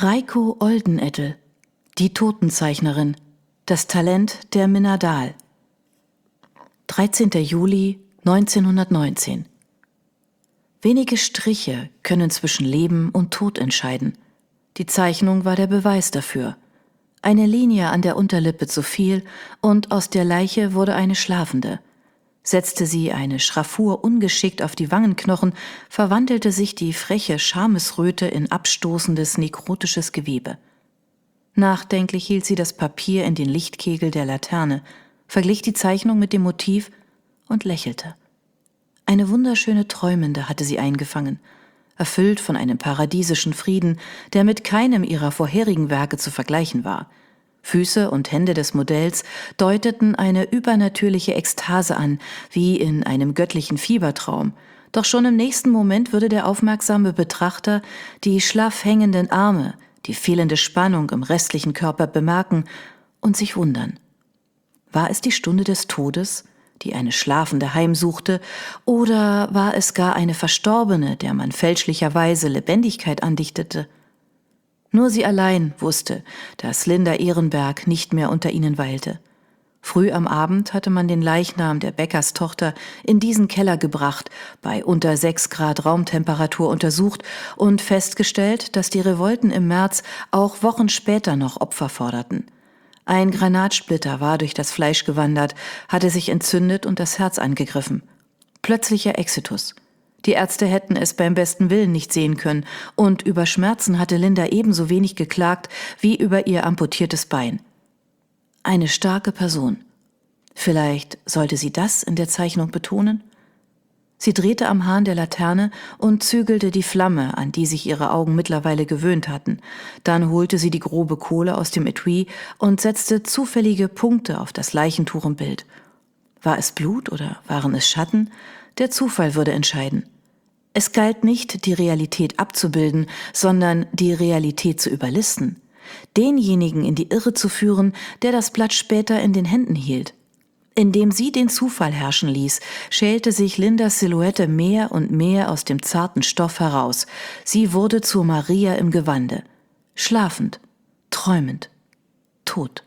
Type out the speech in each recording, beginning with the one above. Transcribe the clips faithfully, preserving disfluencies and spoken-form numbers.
Reiko Oldenettel, die Totenzeichnerin, das Talent der Minna Dahl. dreizehnter Juli neunzehnhundertneunzehn. Wenige Striche können zwischen Leben und Tod entscheiden. Die Zeichnung war der Beweis dafür. Eine Linie an der Unterlippe zu viel und aus der Leiche wurde eine schlafende. Setzte sie eine Schraffur ungeschickt auf die Wangenknochen, verwandelte sich die freche Schamesröte in abstoßendes nekrotisches Gewebe. Nachdenklich hielt sie das Papier in den Lichtkegel der Laterne, verglich die Zeichnung mit dem Motiv und lächelte. Eine wunderschöne Träumende hatte sie eingefangen, erfüllt von einem paradiesischen Frieden, der mit keinem ihrer vorherigen Werke zu vergleichen war. Füße und Hände des Modells deuteten eine übernatürliche Ekstase an, wie in einem göttlichen Fiebertraum. Doch schon im nächsten Moment würde der aufmerksame Betrachter die schlaff hängenden Arme, die fehlende Spannung im restlichen Körper bemerken und sich wundern. War es die Stunde des Todes, die eine Schlafende heimsuchte, oder war es gar eine Verstorbene, der man fälschlicherweise Lebendigkeit andichtete? Nur sie allein wusste, dass Linda Ehrenberg nicht mehr unter ihnen weilte. Früh am Abend hatte man den Leichnam der Bäckerstochter in diesen Keller gebracht, bei unter sechs Grad Raumtemperatur untersucht und festgestellt, dass die Revolten im März auch Wochen später noch Opfer forderten. Ein Granatsplitter war durch das Fleisch gewandert, hatte sich entzündet und das Herz angegriffen. Plötzlicher Exitus. Die Ärzte hätten es beim besten Willen nicht sehen können, und über Schmerzen hatte Linda ebenso wenig geklagt wie über ihr amputiertes Bein. Eine starke Person. Vielleicht sollte sie das in der Zeichnung betonen? Sie drehte am Hahn der Laterne und zügelte die Flamme, an die sich ihre Augen mittlerweile gewöhnt hatten. Dann holte sie die grobe Kohle aus dem Etui und setzte zufällige Punkte auf das Leichentuch im Bild. War es Blut oder waren es Schatten? Der Zufall würde entscheiden. Es galt nicht, die Realität abzubilden, sondern die Realität zu überlisten. Denjenigen in die Irre zu führen, der das Blatt später in den Händen hielt. Indem sie den Zufall herrschen ließ, schälte sich Lindas Silhouette mehr und mehr aus dem zarten Stoff heraus. Sie wurde zur Maria im Gewande. Schlafend, träumend, tot.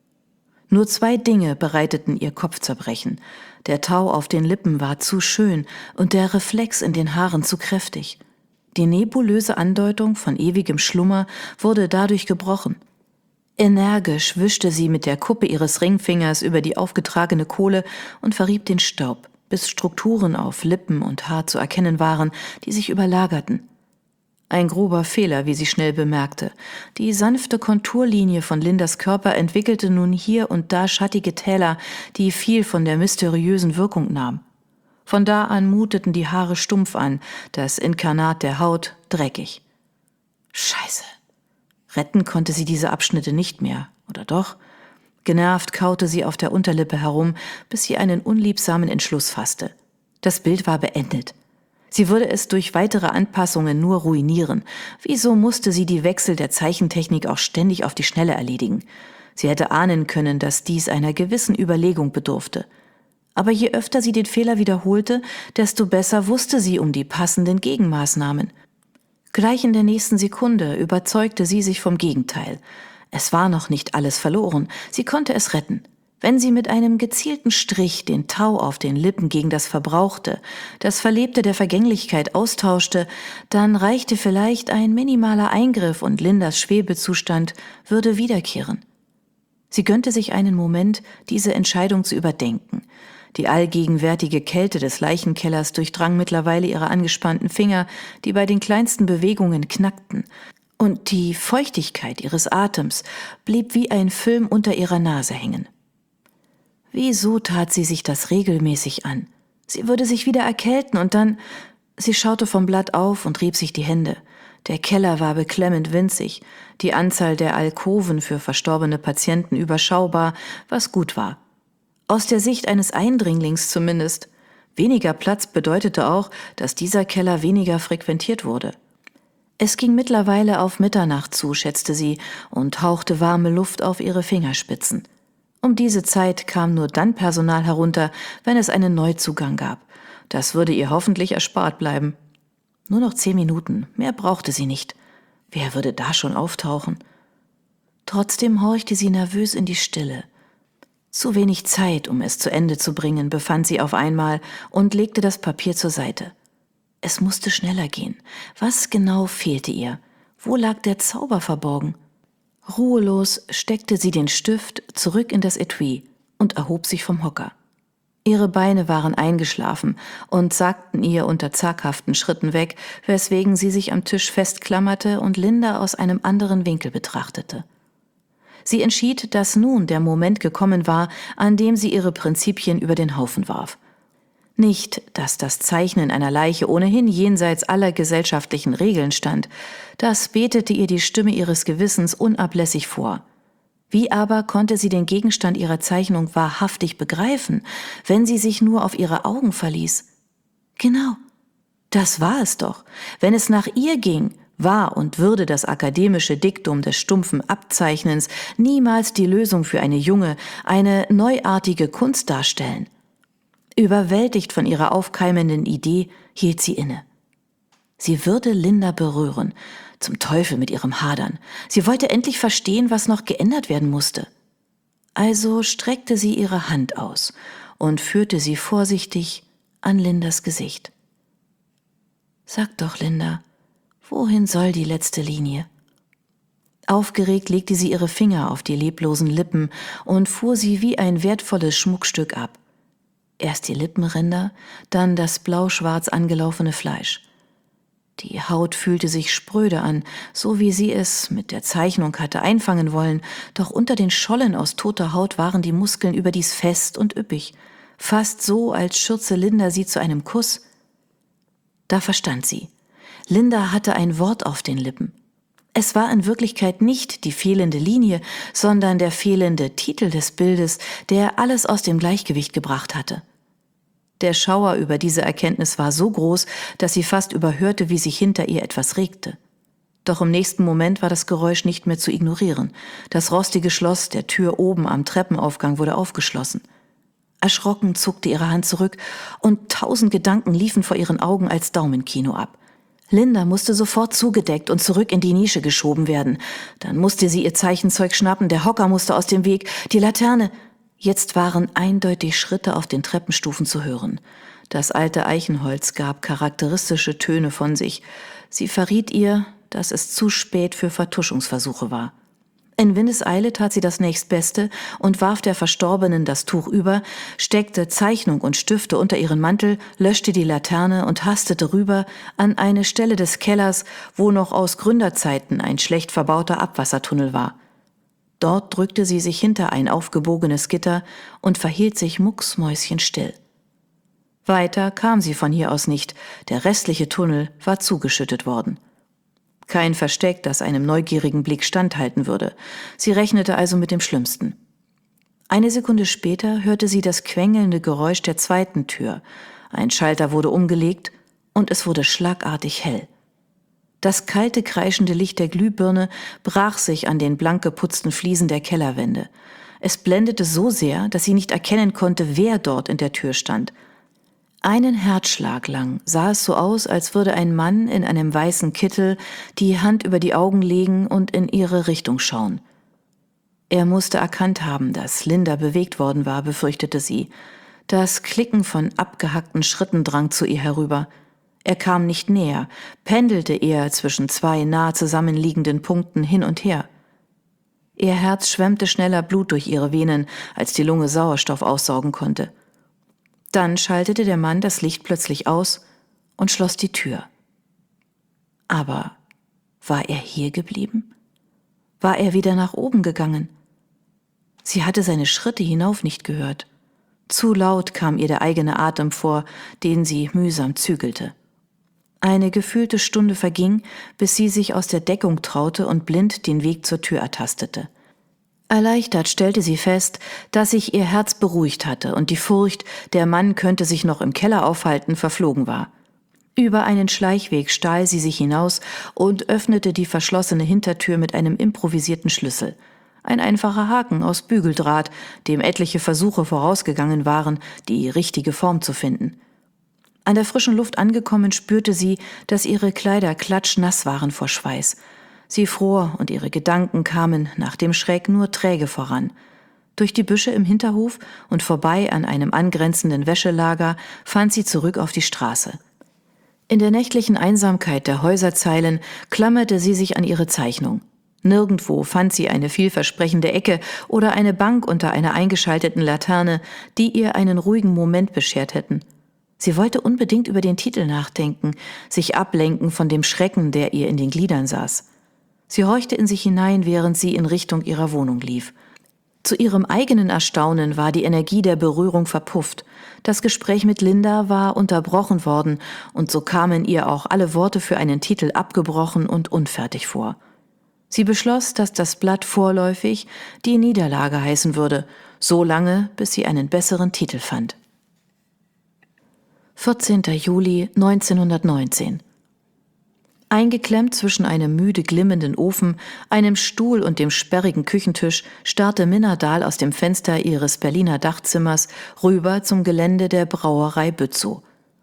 Nur zwei Dinge bereiteten ihr Kopfzerbrechen. Der Tau auf den Lippen war zu schön und der Reflex in den Haaren zu kräftig. Die nebulöse Andeutung von ewigem Schlummer wurde dadurch gebrochen. Energisch wischte sie mit der Kuppe ihres Ringfingers über die aufgetragene Kohle und verrieb den Staub, bis Strukturen auf Lippen und Haar zu erkennen waren, die sich überlagerten. Ein grober Fehler, wie sie schnell bemerkte. Die sanfte Konturlinie von Lindas Körper entwickelte nun hier und da schattige Täler, die viel von der mysteriösen Wirkung nahm. Von da an muteten die Haare stumpf an, das Inkarnat der Haut dreckig. Scheiße. Retten konnte sie diese Abschnitte nicht mehr, oder doch? Genervt kaute sie auf der Unterlippe herum, bis sie einen unliebsamen Entschluss fasste. Das Bild war beendet. Sie würde es durch weitere Anpassungen nur ruinieren. Wieso musste sie die Wechsel der Zeichentechnik auch ständig auf die Schnelle erledigen? Sie hätte ahnen können, dass dies einer gewissen Überlegung bedurfte. Aber je öfter sie den Fehler wiederholte, desto besser wusste sie um die passenden Gegenmaßnahmen. Gleich in der nächsten Sekunde überzeugte sie sich vom Gegenteil. Es war noch nicht alles verloren, sie konnte es retten. Wenn sie mit einem gezielten Strich den Tau auf den Lippen gegen das Verbrauchte, das Verlebte der Vergänglichkeit austauschte, dann reichte vielleicht ein minimaler Eingriff und Lindas Schwebezustand würde wiederkehren. Sie gönnte sich einen Moment, diese Entscheidung zu überdenken. Die allgegenwärtige Kälte des Leichenkellers durchdrang mittlerweile ihre angespannten Finger, die bei den kleinsten Bewegungen knackten. Und die Feuchtigkeit ihres Atems blieb wie ein Film unter ihrer Nase hängen. Wieso tat sie sich das regelmäßig an? Sie würde sich wieder erkälten und dann... Sie schaute vom Blatt auf und rieb sich die Hände. Der Keller war beklemmend winzig, die Anzahl der Alkoven für verstorbene Patienten überschaubar, was gut war. Aus der Sicht eines Eindringlings zumindest. Weniger Platz bedeutete auch, dass dieser Keller weniger frequentiert wurde. Es ging mittlerweile auf Mitternacht zu, schätzte sie, und hauchte warme Luft auf ihre Fingerspitzen. Um diese Zeit kam nur dann Personal herunter, wenn es einen Neuzugang gab. Das würde ihr hoffentlich erspart bleiben. Nur noch zehn Minuten, mehr brauchte sie nicht. Wer würde da schon auftauchen? Trotzdem horchte sie nervös in die Stille. Zu wenig Zeit, um es zu Ende zu bringen, befand sie auf einmal und legte das Papier zur Seite. Es musste schneller gehen. Was genau fehlte ihr? Wo lag der Zauber verborgen? Ruhelos steckte sie den Stift zurück in das Etui und erhob sich vom Hocker. Ihre Beine waren eingeschlafen und sackten ihr unter zaghaften Schritten weg, weswegen sie sich am Tisch festklammerte und Linda aus einem anderen Winkel betrachtete. Sie entschied, dass nun der Moment gekommen war, an dem sie ihre Prinzipien über den Haufen warf. Nicht, dass das Zeichnen einer Leiche ohnehin jenseits aller gesellschaftlichen Regeln stand, das betete ihr die Stimme ihres Gewissens unablässig vor. Wie aber konnte sie den Gegenstand ihrer Zeichnung wahrhaftig begreifen, wenn sie sich nur auf ihre Augen verließ? Genau, das war es doch. Wenn es nach ihr ging, war und würde das akademische Diktum des stumpfen Abzeichnens niemals die Lösung für eine junge, eine neuartige Kunst darstellen. Überwältigt von ihrer aufkeimenden Idee, hielt sie inne. Sie würde Linda berühren. Zum Teufel mit ihrem Hadern. Sie wollte endlich verstehen, was noch geändert werden musste. Also streckte sie ihre Hand aus und führte sie vorsichtig an Lindas Gesicht. »Sag doch, Linda, wohin soll die letzte Linie?« Aufgeregt legte sie ihre Finger auf die leblosen Lippen und fuhr sie wie ein wertvolles Schmuckstück ab. Erst die Lippenränder, dann das blau-schwarz angelaufene Fleisch. Die Haut fühlte sich spröde an, so wie sie es mit der Zeichnung hatte einfangen wollen, doch unter den Schollen aus toter Haut waren die Muskeln überdies fest und üppig, fast so, als schürze Linda sie zu einem Kuss. Da verstand sie. Linda hatte ein Wort auf den Lippen. Es war in Wirklichkeit nicht die fehlende Linie, sondern der fehlende Titel des Bildes, der alles aus dem Gleichgewicht gebracht hatte. Der Schauer über diese Erkenntnis war so groß, dass sie fast überhörte, wie sich hinter ihr etwas regte. Doch im nächsten Moment war das Geräusch nicht mehr zu ignorieren. Das rostige Schloss der Tür oben am Treppenaufgang wurde aufgeschlossen. Erschrocken zuckte ihre Hand zurück und tausend Gedanken liefen vor ihren Augen als Daumenkino ab. Linda musste sofort zugedeckt und zurück in die Nische geschoben werden. Dann musste sie ihr Zeichenzeug schnappen, der Hocker musste aus dem Weg, die Laterne. Jetzt waren eindeutig Schritte auf den Treppenstufen zu hören. Das alte Eichenholz gab charakteristische Töne von sich. Sie verriet ihr, dass es zu spät für Vertuschungsversuche war. In Windeseile tat sie das Nächstbeste und warf der Verstorbenen das Tuch über, steckte Zeichnung und Stifte unter ihren Mantel, löschte die Laterne und hastete rüber an eine Stelle des Kellers, wo noch aus Gründerzeiten ein schlecht verbauter Abwassertunnel war. Dort drückte sie sich hinter ein aufgebogenes Gitter und verhielt sich mucksmäuschenstill. Weiter kam sie von hier aus nicht, der restliche Tunnel war zugeschüttet worden. Kein Versteck, das einem neugierigen Blick standhalten würde. Sie rechnete also mit dem Schlimmsten. Eine Sekunde später hörte sie das quengelnde Geräusch der zweiten Tür. Ein Schalter wurde umgelegt und es wurde schlagartig hell. Das kalte, kreischende Licht der Glühbirne brach sich an den blank geputzten Fliesen der Kellerwände. Es blendete so sehr, dass sie nicht erkennen konnte, wer dort in der Tür stand. Einen Herzschlag lang sah es so aus, als würde ein Mann in einem weißen Kittel die Hand über die Augen legen und in ihre Richtung schauen. Er musste erkannt haben, dass Linda bewegt worden war, befürchtete sie. Das Klicken von abgehackten Schritten drang zu ihr herüber. Er kam nicht näher, pendelte eher zwischen zwei nah zusammenliegenden Punkten hin und her. Ihr Herz schwemmte schneller Blut durch ihre Venen, als die Lunge Sauerstoff aussaugen konnte. Dann schaltete der Mann das Licht plötzlich aus und schloss die Tür. Aber war er hier geblieben? War er wieder nach oben gegangen? Sie hatte seine Schritte hinauf nicht gehört. Zu laut kam ihr der eigene Atem vor, den sie mühsam zügelte. Eine gefühlte Stunde verging, bis sie sich aus der Deckung traute und blind den Weg zur Tür ertastete. Erleichtert stellte sie fest, dass sich ihr Herz beruhigt hatte und die Furcht, der Mann könnte sich noch im Keller aufhalten, verflogen war. Über einen Schleichweg stahl sie sich hinaus und öffnete die verschlossene Hintertür mit einem improvisierten Schlüssel. Ein einfacher Haken aus Bügeldraht, dem etliche Versuche vorausgegangen waren, die richtige Form zu finden. An der frischen Luft angekommen, spürte sie, dass ihre Kleider klatschnass waren vor Schweiß. Sie fror und ihre Gedanken kamen nach dem Schreck nur träge voran. Durch die Büsche im Hinterhof und vorbei an einem angrenzenden Wäschelager fand sie zurück auf die Straße. In der nächtlichen Einsamkeit der Häuserzeilen klammerte sie sich an ihre Zeichnung. Nirgendwo fand sie eine vielversprechende Ecke oder eine Bank unter einer eingeschalteten Laterne, die ihr einen ruhigen Moment beschert hätten. Sie wollte unbedingt über den Titel nachdenken, sich ablenken von dem Schrecken, der ihr in den Gliedern saß. Sie horchte in sich hinein, während sie in Richtung ihrer Wohnung lief. Zu ihrem eigenen Erstaunen war die Energie der Berührung verpufft. Das Gespräch mit Linda war unterbrochen worden, und so kamen ihr auch alle Worte für einen Titel abgebrochen und unfertig vor. Sie beschloss, dass das Blatt vorläufig die Niederlage heißen würde, so lange, bis sie einen besseren Titel fand. vierzehnter Juli neunzehnhundertneunzehn. Eingeklemmt zwischen einem müde glimmenden Ofen, einem Stuhl und dem sperrigen Küchentisch starrte Minna Dahl aus dem Fenster ihres Berliner Dachzimmers rüber zum Gelände der Brauerei Bützow.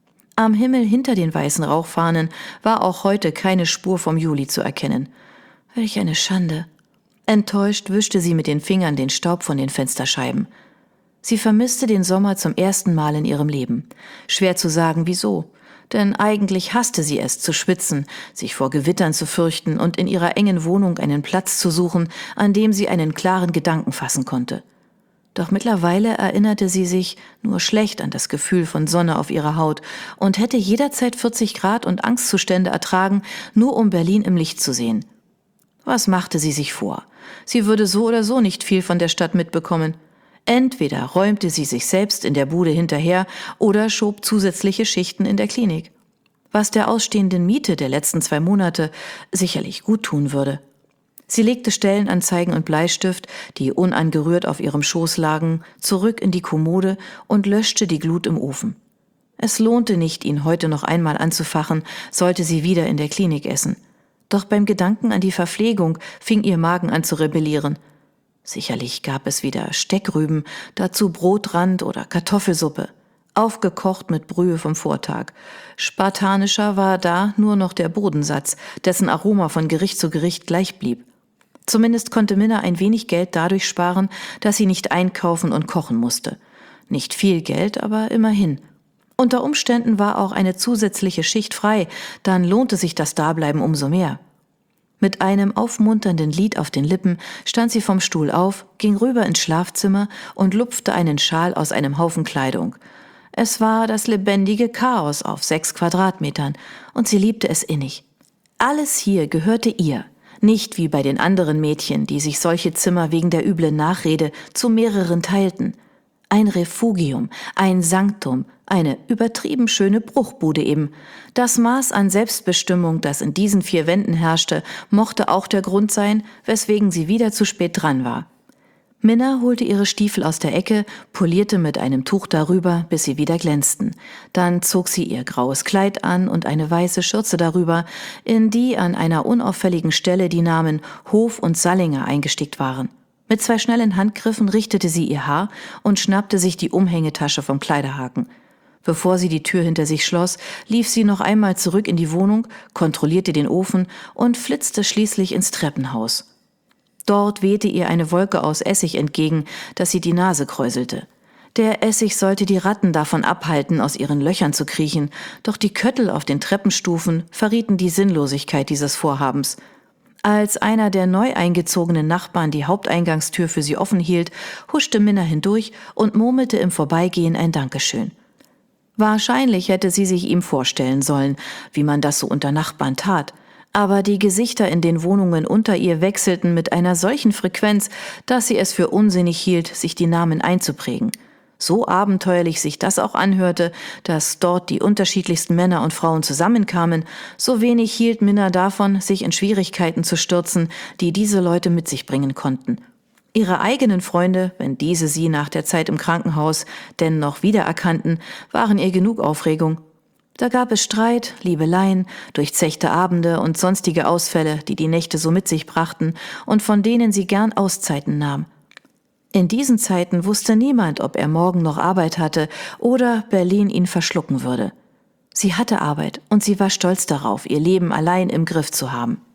Am Himmel hinter den weißen Rauchfahnen war auch heute keine Spur vom Juli zu erkennen. Welch eine Schande! Enttäuscht wischte sie mit den Fingern den Staub von den Fensterscheiben. Sie vermisste den Sommer zum ersten Mal in ihrem Leben. Schwer zu sagen, wieso. Denn eigentlich hasste sie es, zu schwitzen, sich vor Gewittern zu fürchten und in ihrer engen Wohnung einen Platz zu suchen, an dem sie einen klaren Gedanken fassen konnte. Doch mittlerweile erinnerte sie sich nur schlecht an das Gefühl von Sonne auf ihrer Haut und hätte jederzeit vierzig Grad und Angstzustände ertragen, nur um Berlin im Licht zu sehen. Was machte sie sich vor? Sie würde so oder so nicht viel von der Stadt mitbekommen. Entweder räumte sie sich selbst in der Bude hinterher oder schob zusätzliche Schichten in der Klinik. Was der ausstehenden Miete der letzten zwei Monate sicherlich gut tun würde. Sie legte Stellenanzeigen und Bleistift, die unangerührt auf ihrem Schoß lagen, zurück in die Kommode und löschte die Glut im Ofen. Es lohnte nicht, ihn heute noch einmal anzufachen, sollte sie wieder in der Klinik essen. Doch beim Gedanken an die Verpflegung fing ihr Magen an zu rebellieren. Sicherlich gab es wieder Steckrüben, dazu Brotrand oder Kartoffelsuppe, aufgekocht mit Brühe vom Vortag. Spartanischer war da nur noch der Bodensatz, dessen Aroma von Gericht zu Gericht gleich blieb. Zumindest konnte Minna ein wenig Geld dadurch sparen, dass sie nicht einkaufen und kochen musste. Nicht viel Geld, aber immerhin. Unter Umständen war auch eine zusätzliche Schicht frei, dann lohnte sich das Dableiben umso mehr. Mit einem aufmunternden Lied auf den Lippen stand sie vom Stuhl auf, ging rüber ins Schlafzimmer und lupfte einen Schal aus einem Haufen Kleidung. Es war das lebendige Chaos auf sechs Quadratmetern und sie liebte es innig. Alles hier gehörte ihr, nicht wie bei den anderen Mädchen, die sich solche Zimmer wegen der üblen Nachrede zu mehreren teilten. Ein Refugium, ein Sanktum, eine übertrieben schöne Bruchbude eben. Das Maß an Selbstbestimmung, das in diesen vier Wänden herrschte, mochte auch der Grund sein, weswegen sie wieder zu spät dran war. Minna holte ihre Stiefel aus der Ecke, polierte mit einem Tuch darüber, bis sie wieder glänzten. Dann zog sie ihr graues Kleid an und eine weiße Schürze darüber, in die an einer unauffälligen Stelle die Namen Hof und Sallinger eingestickt waren. Mit zwei schnellen Handgriffen richtete sie ihr Haar und schnappte sich die Umhängetasche vom Kleiderhaken. Bevor sie die Tür hinter sich schloss, lief sie noch einmal zurück in die Wohnung, kontrollierte den Ofen und flitzte schließlich ins Treppenhaus. Dort wehte ihr eine Wolke aus Essig entgegen, dass sie die Nase kräuselte. Der Essig sollte die Ratten davon abhalten, aus ihren Löchern zu kriechen, doch die Köttel auf den Treppenstufen verrieten die Sinnlosigkeit dieses Vorhabens. Als einer der neu eingezogenen Nachbarn die Haupteingangstür für sie offen hielt, huschte Minna hindurch und murmelte im Vorbeigehen ein Dankeschön. Wahrscheinlich hätte sie sich ihm vorstellen sollen, wie man das so unter Nachbarn tat. Aber die Gesichter in den Wohnungen unter ihr wechselten mit einer solchen Frequenz, dass sie es für unsinnig hielt, sich die Namen einzuprägen. So abenteuerlich sich das auch anhörte, dass dort die unterschiedlichsten Männer und Frauen zusammenkamen, so wenig hielt Minna davon, sich in Schwierigkeiten zu stürzen, die diese Leute mit sich bringen konnten. Ihre eigenen Freunde, wenn diese sie nach der Zeit im Krankenhaus denn noch wiedererkannten, waren ihr genug Aufregung. Da gab es Streit, Liebeleien, durchzechte Abende und sonstige Ausfälle, die die Nächte so mit sich brachten und von denen sie gern Auszeiten nahm. In diesen Zeiten wusste niemand, ob er morgen noch Arbeit hatte oder Berlin ihn verschlucken würde. Sie hatte Arbeit und sie war stolz darauf, ihr Leben allein im Griff zu haben.